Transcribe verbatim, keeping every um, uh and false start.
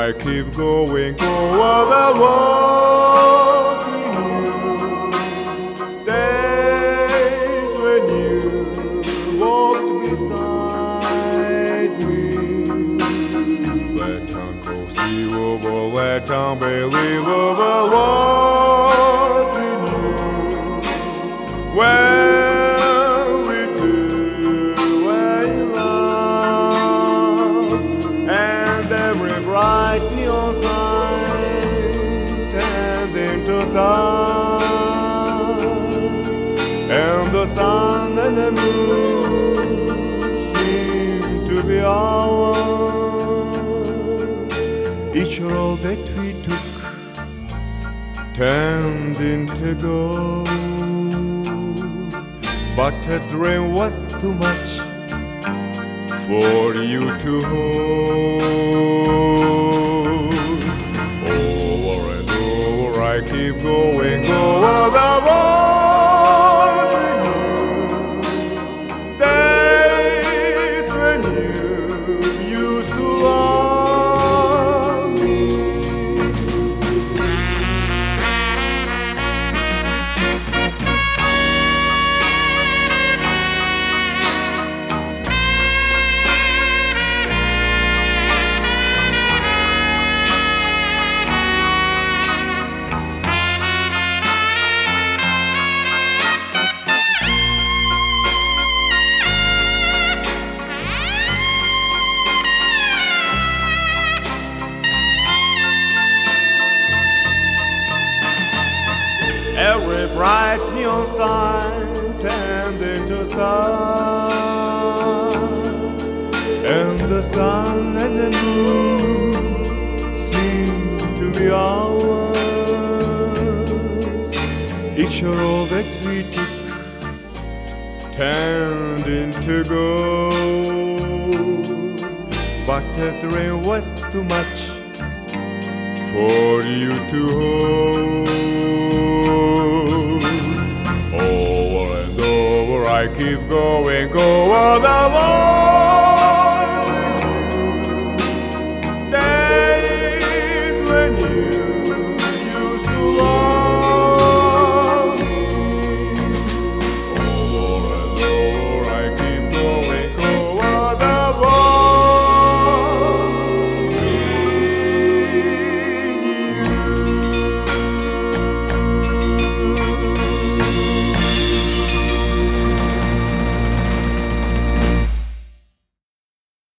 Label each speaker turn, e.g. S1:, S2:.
S1: I keep going over the world we knew. Days when you walked beside me. That unconceivable, that unbelievable world we knew. When we do what you love, and every bright neon sign turned into stars, and the sun and the moon seem to be ours. Each road that we took turned into gold, but a dream was too much for you to hold. Over and over I keep going over the road with you. Days when you used to love me. Every bright neon sign turned into stars, and the sun and the moon seemed to be ours. Each road that we took turned into gold, but the dream was too much for you to hold. Over and over I keep going over the wall.